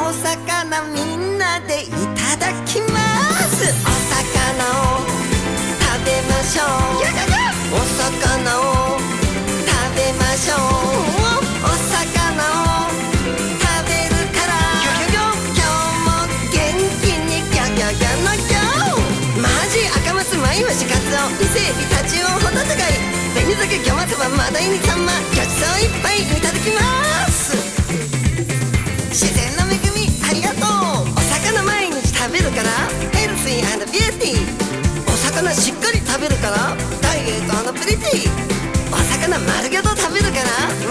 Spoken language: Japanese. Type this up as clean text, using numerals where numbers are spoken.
お魚みんなでいただきます。お魚を食べましょう。お魚を食べましょう。お魚を食べるから今日も元気にギャギャギャのギャオ。マジ赤マスマイワシカツオ伊勢エビタチウオホタテガイ紅鮭ギョマサバマダイにサンマごちそういっぱいいただきます。自然の恵みありがとう。お魚毎日食べるからヘルシー&ビューティー。お魚しっかり食べるからダイエット&プリティ。お魚丸ごと食べるから